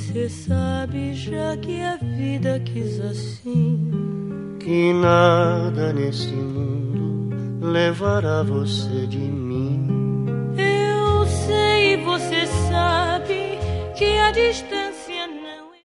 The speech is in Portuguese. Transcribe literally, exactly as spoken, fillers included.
você sabe, já que a vida quis assim, que nada nesse mundo levará você de mim. Eu sei e você sabe que a distância